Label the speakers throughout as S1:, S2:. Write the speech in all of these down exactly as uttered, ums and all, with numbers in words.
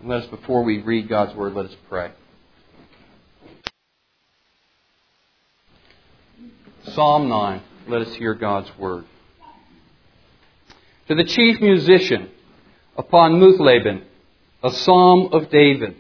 S1: And let us, before we read God's Word, let us pray. Psalm nine. Let us hear God's Word. To the chief musician, upon Muthlabben, a psalm of David.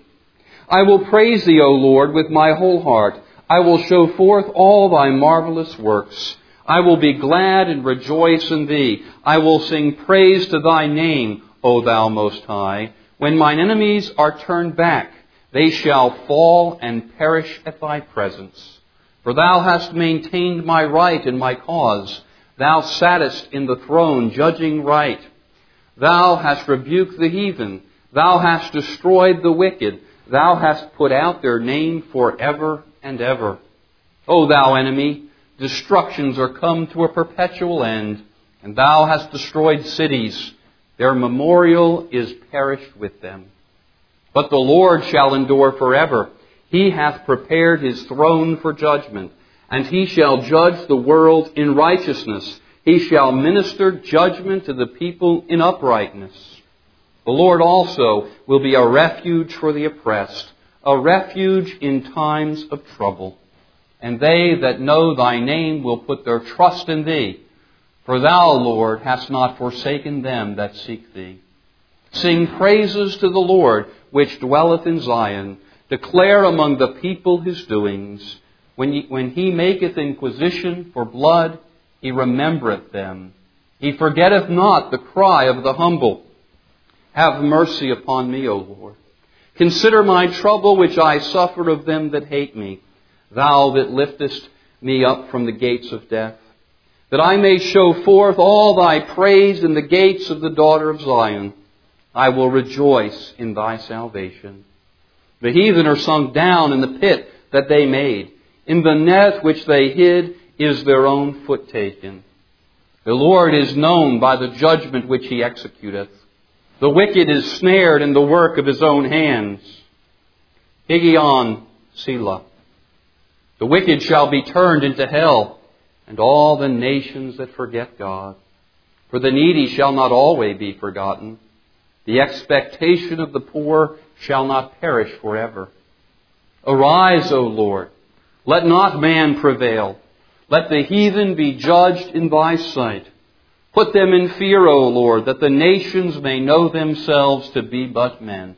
S1: I will praise Thee, O Lord, with my whole heart. I will show forth all Thy marvelous works. I will be glad and rejoice in Thee. I will sing praise to Thy name, O Thou Most High. When mine enemies are turned back, they shall fall and perish at Thy presence. For Thou hast maintained my right and my cause. Thou sattest in the throne, judging right. Thou hast rebuked the heathen. Thou hast destroyed the wicked. Thou hast put out their name forever and ever. O Thou enemy, destructions are come to a perpetual end, and Thou hast destroyed cities. Their memorial is perished with them. But the Lord shall endure forever. He hath prepared His throne for judgment, and He shall judge the world in righteousness. He shall minister judgment to the people in uprightness. The Lord also will be a refuge for the oppressed, a refuge in times of trouble. And they that know Thy name will put their trust in Thee. For Thou, Lord, hast not forsaken them that seek Thee. Sing praises to the Lord, which dwelleth in Zion. Declare among the people His doings. When he, when he maketh inquisition for blood, He remembereth them. He forgetteth not the cry of the humble. Have mercy upon me, O Lord. Consider my trouble which I suffer of them that hate me. Thou that liftest me up from the gates of death, that I may show forth all Thy praise in the gates of the daughter of Zion. I will rejoice in Thy salvation. The heathen are sunk down in the pit that they made. In the net which they hid is their own foot taken. The Lord is known by the judgment which He executeth. The wicked is snared in the work of his own hands. Higgaion, Selah. The wicked shall be turned into hell, and all the nations that forget God. For the needy shall not always be forgotten. The expectation of the poor shall not perish forever. Arise, O Lord. Let not man prevail. Let the heathen be judged in Thy sight. Put them in fear, O Lord, that the nations may know themselves to be but men.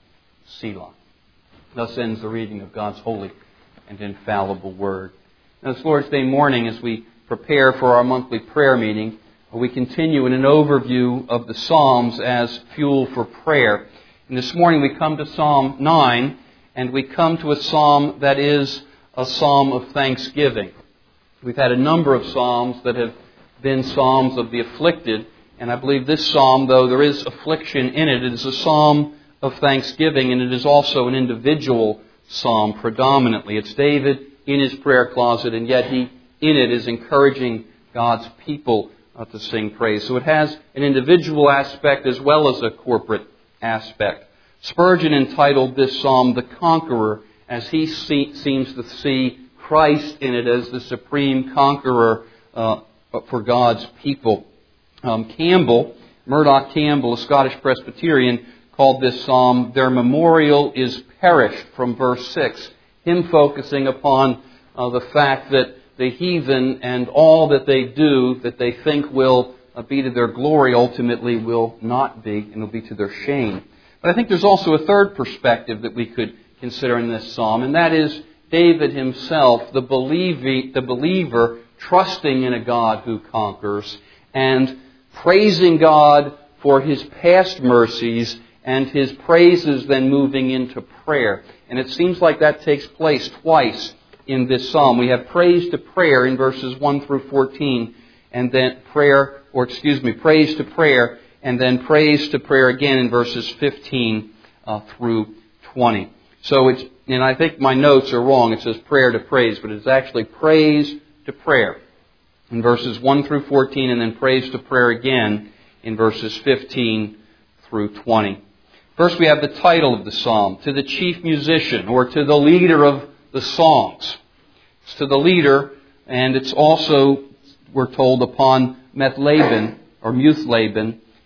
S1: Selah. Thus ends the reading of God's holy and infallible Word. Now, this Lord's Day morning, as we prepare for our monthly prayer meeting, we continue in an overview of the Psalms as fuel for prayer. And this morning we come to Psalm nine, and we come to a psalm that is a psalm of thanksgiving. We've had a number of psalms that have been psalms of the afflicted, and I believe this psalm, though there is affliction in it, it is a psalm of thanksgiving, and it is also an individual psalm predominantly. It's David in his prayer closet, and yet he, in it, is encouraging God's people uh, to sing praise. So it has an individual aspect as well as a corporate aspect. Spurgeon entitled this psalm, The Conqueror, as he see, seems to see Christ in it as the supreme conqueror uh, for God's people. Um, Campbell, Murdoch Campbell, a Scottish Presbyterian, called this psalm, Their Memorial is Perished, from verse six. Him focusing upon uh, the fact that the heathen and all that they do that they think will uh, be to their glory ultimately will not be, and will be to their shame. But I think there's also a third perspective that we could consider in this psalm, and that is David himself, the believer, the believer trusting in a God who conquers and praising God for His past mercies and His praises then moving into prayer. And it seems like that takes place twice in this psalm. We have praise to prayer in verses one through fourteen, and then prayer, or excuse me, praise to prayer, and then praise to prayer again in verses fifteen uh, through twenty. So it's, and I think my notes are wrong. It says prayer to praise, but it's actually praise to prayer in verses one through fourteen, and then praise to prayer again in verses fifteen through twenty. First, we have the title of the psalm, To the Chief Musician, or to the leader of the songs. It's to the leader, and it's also, we're told, upon Muthlabben, or Muthlabben,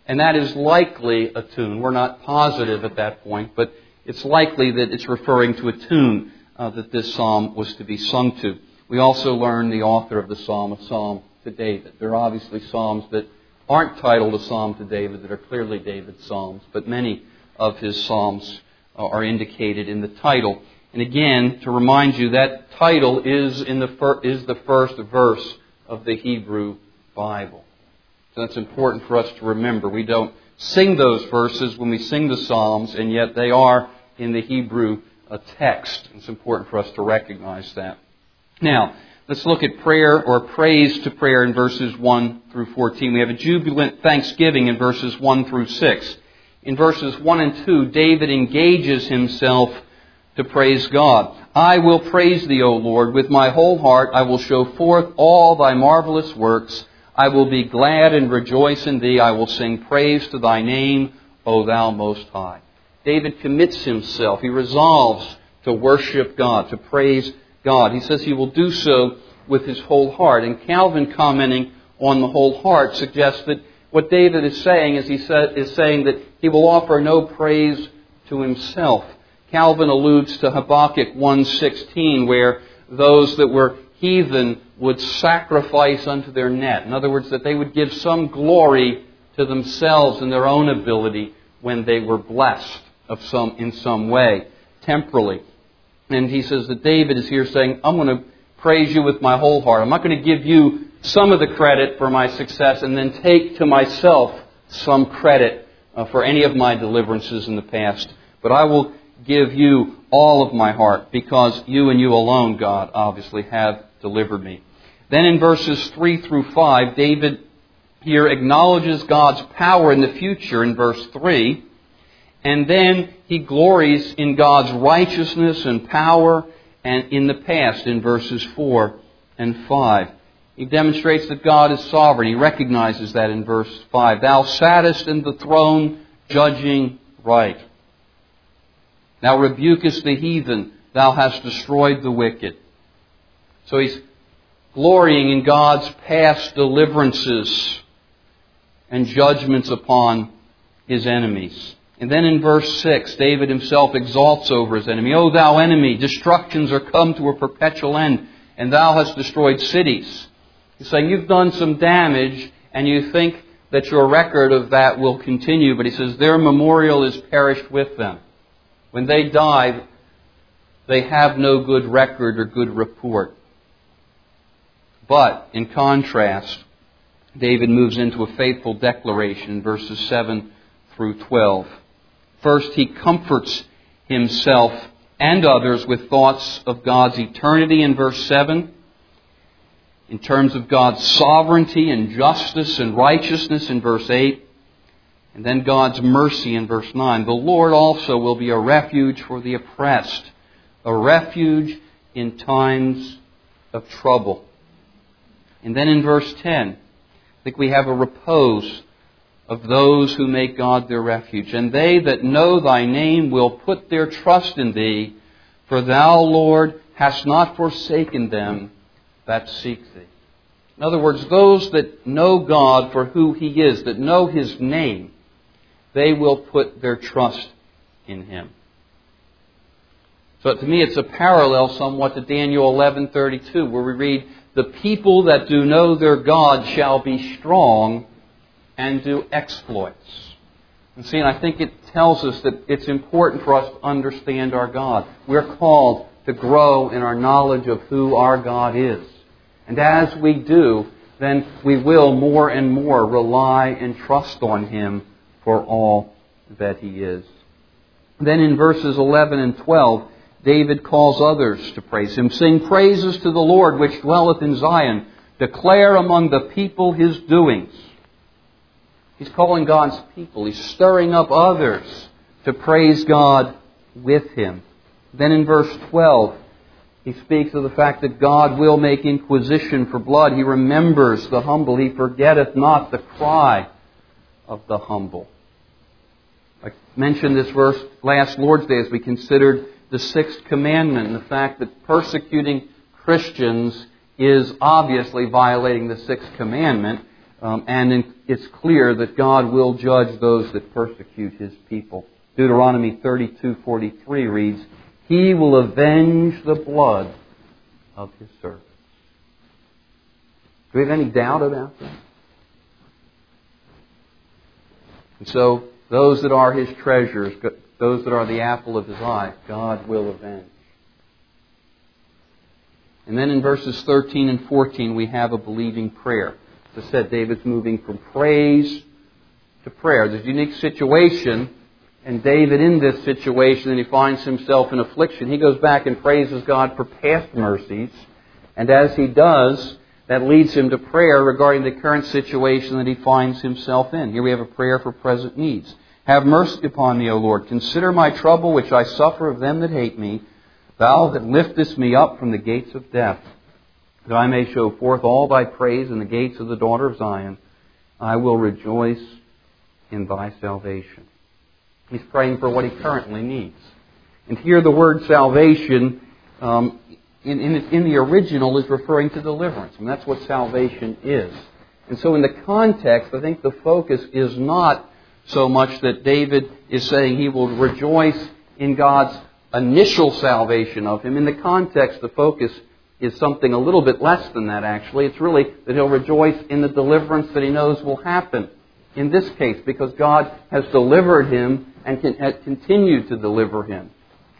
S1: And that is likely a tune. We're not positive at that point, but it's likely that it's referring to a tune uh, that this psalm was to be sung to. We also learn the author of the psalm, a psalm to David. There are obviously psalms that aren't titled a psalm to David that are clearly David's psalms, but many of his psalms are indicated in the title. And again, to remind you, that title is in the fir- is the first verse of the Hebrew Bible. So that's important for us to remember. We don't sing those verses when we sing the Psalms, and yet they are in the Hebrew uh, text. It's important for us to recognize that. Now, let's look at prayer or praise to prayer in verses one through fourteen. We have a jubilant thanksgiving in verses one through six. In verses one and two, David engages himself to praise God. I will praise Thee, O Lord, with my whole heart. I will show forth all Thy marvelous works. I will be glad and rejoice in Thee. I will sing praise to Thy name, O Thou Most High. David commits himself. He resolves to worship God, to praise God. He says he will do so with his whole heart. And Calvin, commenting on the whole heart, suggests that what David is saying is he sa- is saying that he will offer no praise to himself. Calvin alludes to Habakkuk one sixteen, where those that were heathen would sacrifice unto their net. In other words, that they would give some glory to themselves and their own ability when they were blessed of some in some way, temporally. And he says that David is here saying, I'm going to praise You with my whole heart. I'm not going to give You some of the credit for my success and then take to myself some credit uh, for any of my deliverances in the past. But I will give You all of my heart because You and You alone, God, obviously have delivered me. Then in verses three through five, David here acknowledges God's power in the future in verse three. And then he glories in God's righteousness and power and in the past in verses four and five. He demonstrates that God is sovereign. He recognizes that in verse five. Thou sattest in the throne, judging right. Thou rebukest the heathen. Thou hast destroyed the wicked. So he's glorying in God's past deliverances and judgments upon his enemies. And then in verse six, David himself exalts over his enemy. O thou enemy, destructions are come to a perpetual end, and thou hast destroyed cities. He's saying you've done some damage, and you think that your record of that will continue. But he says their memorial is perished with them. When they die, they have no good record or good report. But, in contrast, David moves into a faithful declaration in verses seven through twelve. First, he comforts himself and others with thoughts of God's eternity in verse seven, in terms of God's sovereignty and justice and righteousness in verse eight, and then God's mercy in verse nine. The Lord also will be a refuge for the oppressed, a refuge in times of trouble. And then in verse ten, I think we have a repose of those who make God their refuge. And they that know Thy name will put their trust in Thee, for Thou, Lord, hast not forsaken them that seek Thee. In other words, those that know God for who He is, that know His name, they will put their trust in Him. So to me it's a parallel somewhat to Daniel eleven thirty-two, where we read, the people that do know their God shall be strong and do exploits. And see, and I think it tells us that it's important for us to understand our God. We're called to grow in our knowledge of who our God is. And as we do, then we will more and more rely and trust on Him for all that He is. Then in verses eleven and twelve, David calls others to praise Him. Sing praises to the Lord which dwelleth in Zion. Declare among the people His doings. He's calling God's people. He's stirring up others to praise God with Him. Then in verse twelve, he speaks of the fact that God will make inquisition for blood. He remembers the humble. He forgetteth not the cry of the humble. I mentioned this verse last Lord's Day as we considered the sixth commandment and the fact that persecuting Christians is obviously violating the sixth commandment. Um, and in it's clear that God will judge those that persecute His people. Deuteronomy thirty-two forty-three reads, He will avenge the blood of His servants. Do we have any doubt about that? And so, those that are His treasures, those that are the apple of His eye, God will avenge. And then in verses thirteen and fourteen, we have a believing prayer. As I said, David's moving from praise to prayer. There's a unique situation, and David in this situation, and he finds himself in affliction. He goes back and praises God for past mercies, and as he does, that leads him to prayer regarding the current situation that he finds himself in. Here we have a prayer for present needs. Have mercy upon me, O Lord. Consider my trouble which I suffer of them that hate me. Thou that liftest me up from the gates of death, that I may show forth all Thy praise in the gates of the daughter of Zion. I will rejoice in Thy salvation. He's praying for what he currently needs. And here the word salvation um, in, in, in the original is referring to deliverance. And that's what salvation is. And so in the context, I think the focus is not so much that David is saying he will rejoice in God's initial salvation of him. In the context, the focus is something a little bit less than that, actually. It's really that he'll rejoice in the deliverance that he knows will happen in this case, because God has delivered him and can, has continued to deliver him.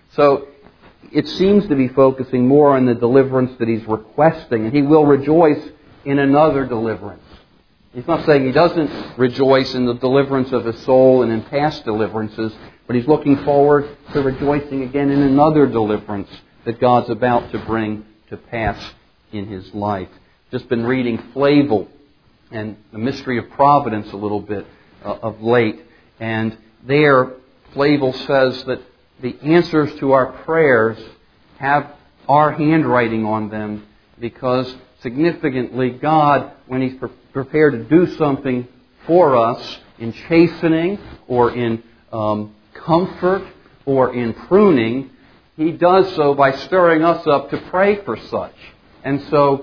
S1: So it seems to be focusing more on the deliverance that he's requesting, and he will rejoice in another deliverance. He's not saying he doesn't rejoice in the deliverance of his soul and in past deliverances, but he's looking forward to rejoicing again in another deliverance that God's about to bring to pass in his life. Just been reading Flavel and the Mystery of Providence a little bit uh, of late, and there Flavel says that the answers to our prayers have our handwriting on them, because significantly God, when He's pre- prepared to do something for us in chastening or in um, comfort or in pruning, He does so by stirring us up to pray for such. And so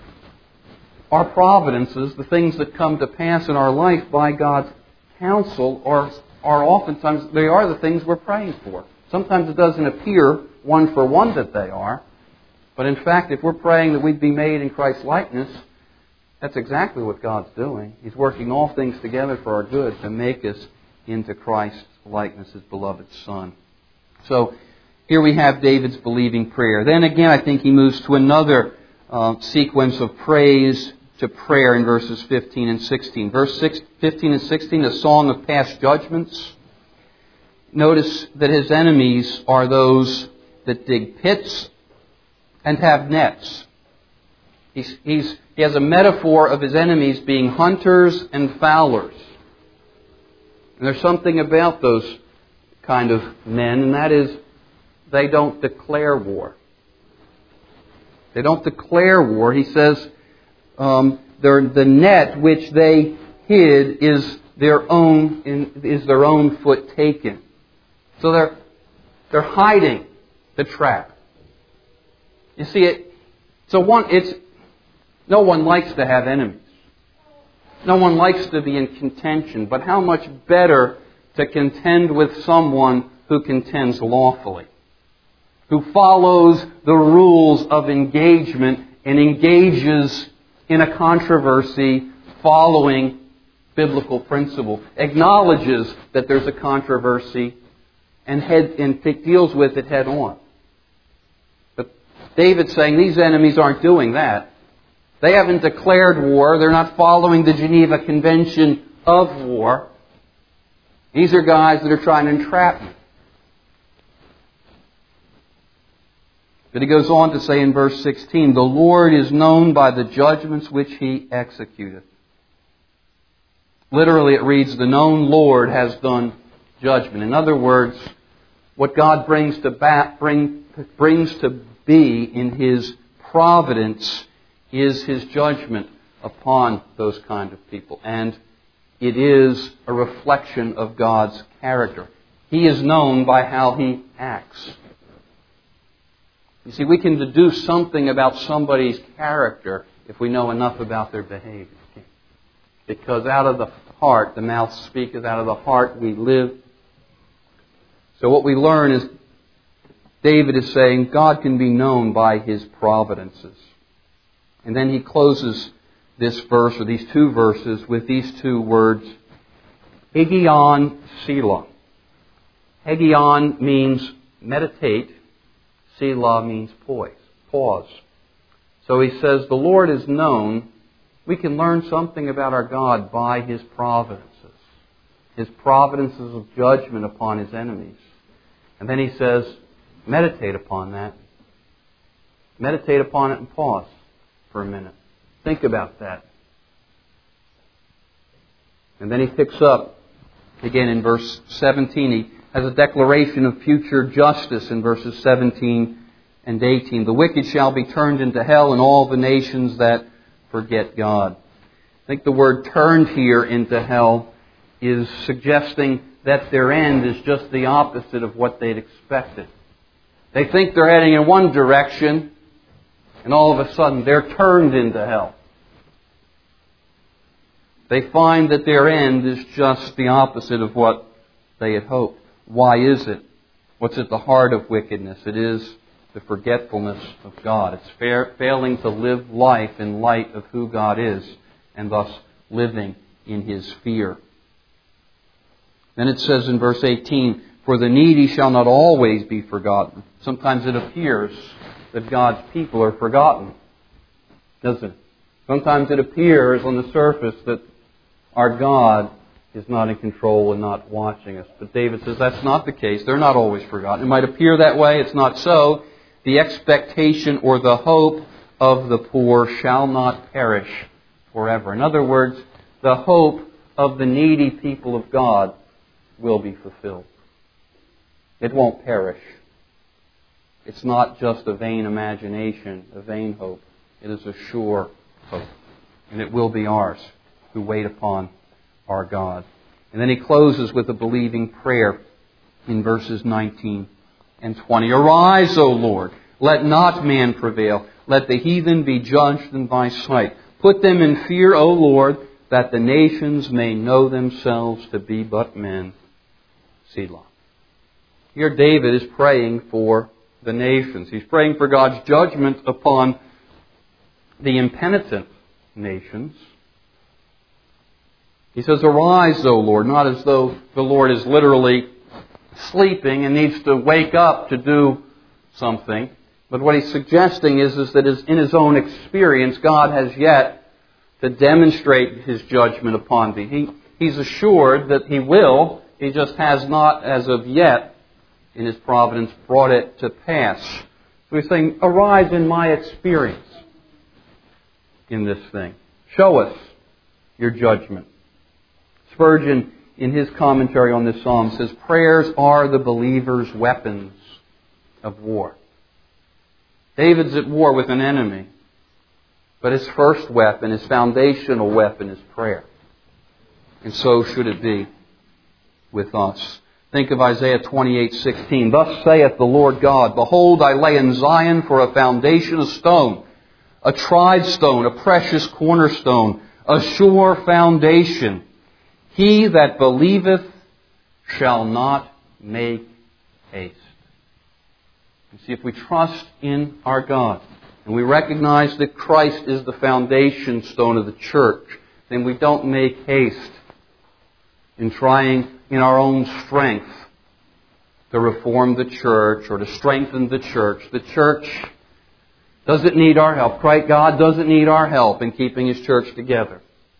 S1: our providences, the things that come to pass in our life by God's counsel, are, are oftentimes, they are the things we're praying for. Sometimes it doesn't appear one for one that they are. But in fact, if we're praying that we'd be made in Christ's likeness, that's exactly what God's doing. He's working all things together for our good to make us into Christ's likeness, His beloved Son. So here we have David's believing prayer. Then again, I think he moves to another uh, sequence of praise to prayer in verses fifteen and sixteen. Verse six, fifteen and sixteen, a song of past judgments. Notice that his enemies are those that dig pits and have nets. He's, he's, he has a metaphor of his enemies being hunters and fowlers. And there's something about those kind of men, and that is they don't declare war. They don't declare war. He says um, the net which they hid is their own in, is their own foot taken. So they're they're hiding the trap. You see, it. So one, it's no one likes to have enemies. No one likes to be in contention. But how much better to contend with someone who contends lawfully, who follows the rules of engagement and engages in a controversy following biblical principle, acknowledges that there's a controversy and, head, and deals with it head on. But David's saying these enemies aren't doing that. They haven't declared war. They're not following the Geneva Convention of war. These are guys that are trying to entrap me. But he goes on to say in verse sixteen, the Lord is known by the judgments which He executeth. Literally it reads, the known Lord has done judgment. In other words, what God brings to bat, bring, brings to be in His providence is His judgment upon those kind of people. And it is a reflection of God's character. He is known by how He acts. You see, we can deduce something about somebody's character if we know enough about their behavior. Because out of the heart, the mouth speaketh, out of the heart we live. So what we learn is David is saying God can be known by His providences. And then he closes this verse, or these two verses, with these two words, Higion Selah. Higion means meditate. Selah means poise. Pause. So he says the Lord is known. We can learn something about our God by His providences. His providences of judgment upon His enemies. And then he says, meditate upon that. Meditate upon it and pause for a minute. Think about that. And then he picks up again in verse seventeen. He has a declaration of future justice in verses seventeen and eighteen. The wicked shall be turned into hell, and all the nations that forget God. I think the word turned here into hell is suggesting that their end is just the opposite of what they'd expected. They think they're heading in one direction, and all of a sudden they're turned into hell. They find that their end is just the opposite of what they had hoped. Why is it? What's at the heart of wickedness? It is the forgetfulness of God. It's fair, failing to live life in light of who God is, and thus living in His fear. Then it says in verse eighteen, for the needy shall not always be forgotten. Sometimes it appears that God's people are forgotten, doesn't it? Sometimes it appears on the surface that our God is not in control and not watching us. But David says that's not the case. They're not always forgotten. It might appear that way. It's not so. The expectation or the hope of the poor shall not perish forever. In other words, the hope of the needy people of God will be fulfilled. It won't perish. It's not just a vain imagination, a vain hope. It is a sure hope. And it will be ours who wait upon our God. And then he closes with a believing prayer in verses nineteen and twenty. Arise, O Lord, let not man prevail. Let the heathen be judged in thy sight. Put them in fear, O Lord, that the nations may know themselves to be but men. Selah. Here David is praying for the nations. He's praying for God's judgment upon the impenitent nations. He says, arise, O Lord, not as though the Lord is literally sleeping and needs to wake up to do something. But what he's suggesting is, is that in his own experience, God has yet to demonstrate His judgment upon thee. He, he's assured that He will. He just has not, as of yet, in His providence, brought it to pass. So he's saying, arise in my experience in this thing. Show us your judgment. Spurgeon, in his commentary on this psalm, says, prayers are the believer's weapons of war. David's at war with an enemy, but his first weapon, his foundational weapon, is prayer. And so should it be with us. Think of Isaiah twenty-eight sixteen. Thus saith the Lord God, behold, I lay in Zion for a foundation a stone, a tried stone, a precious cornerstone, a sure foundation. He that believeth shall not make haste. You see, if we trust in our God, and we recognize that Christ is the foundation stone of the church, then we don't make haste in trying in our own strength to reform the church or to strengthen the church. The church doesn't need our help. Christ, God doesn't need our help in keeping His church together.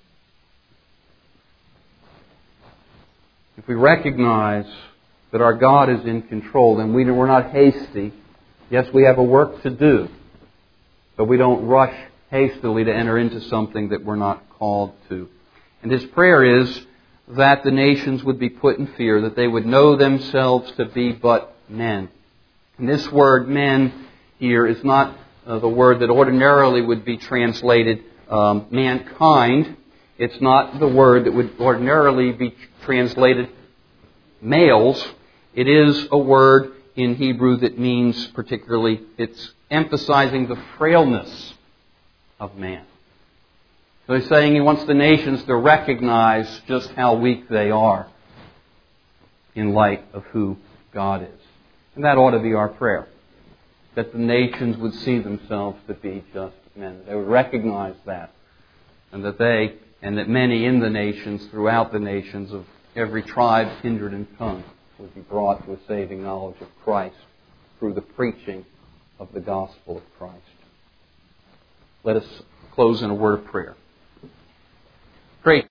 S1: If we recognize that our God is in control, then we, we're not hasty. Yes, we have a work to do, but we don't rush hastily to enter into something that we're not called to. And his prayer is that the nations would be put in fear, that they would know themselves to be but men. And this word men here is not uh, the word that ordinarily would be translated um, mankind. It's not the word that would ordinarily be translated males. It is a word in Hebrew that means particularly, it's emphasizing the frailness of man. So he's saying he wants the nations to recognize just how weak they are in light of who God is. And that ought to be our prayer. That the nations would see themselves to be just men. They would recognize that. And that they, and that many in the nations, throughout the nations of every tribe, kindred, and tongue, would be brought to a saving knowledge of Christ through the preaching of the gospel of Christ. Let us close in a word of prayer. Pray.